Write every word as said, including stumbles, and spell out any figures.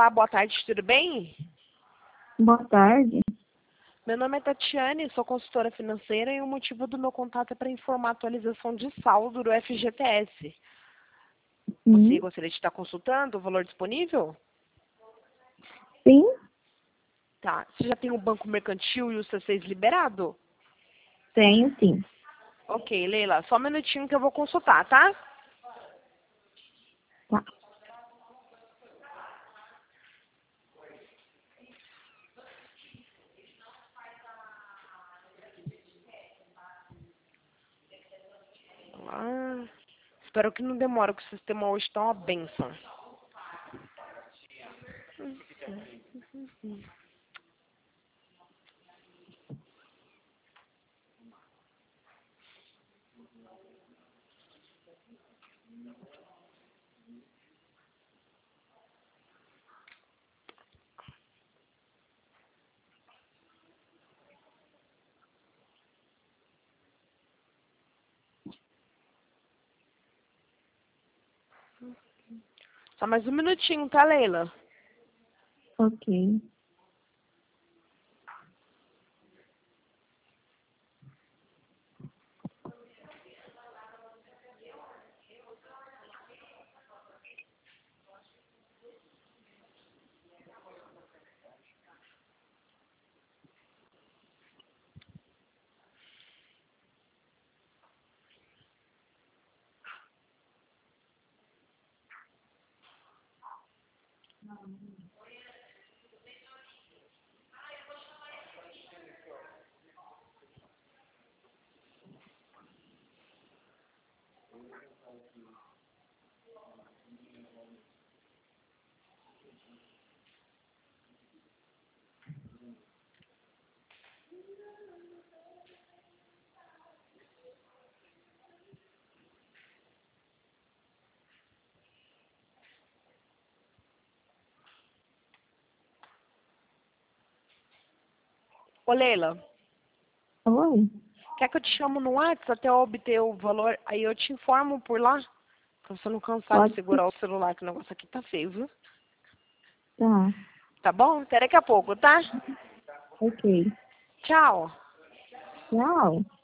Olá, boa tarde, tudo bem? Boa tarde. Meu nome é Tatiane, sou consultora financeira e o motivo do meu contato é para informar a atualização de saldo do F G T S. Você Sim. gostaria de estar consultando o valor disponível? Sim, Tá. Você já tem o banco mercantil e o C seis liberado? tenho sim. Ok, Leila, só um minutinho que eu vou consultar, tá? Tá. Ah, espero que não demore, porque o sistema hoje está uma benção. Só mais um minutinho, tá, Leila? Ok. Ô, Leila, Oi. quer que eu te chamo no WhatsApp até eu obter o valor? Aí eu te informo por lá? Pra você não cansar de Pode ser. segurar o celular, que o negócio aqui tá feio, viu? Tá. Tá bom? Até daqui a pouco, tá? Ok. Tchau. Tchau.